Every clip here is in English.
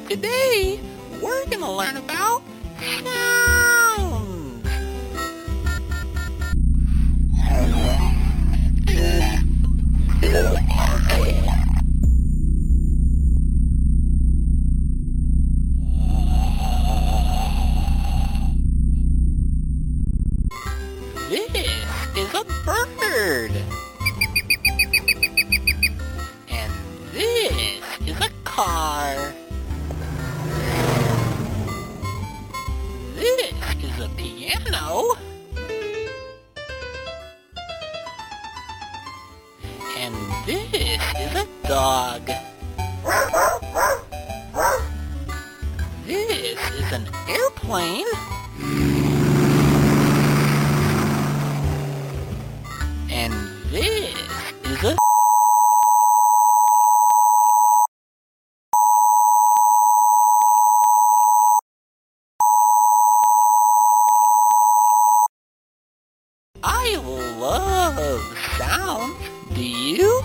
Today, we're gonna learn about sounds. This is a bird. And this is a car. This is a piano. And this is a dog. This is an airplane. And this is a... I love sounds. Do you?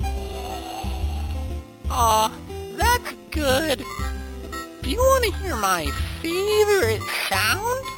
Aw, that's good. Do you want to hear my favorite sound?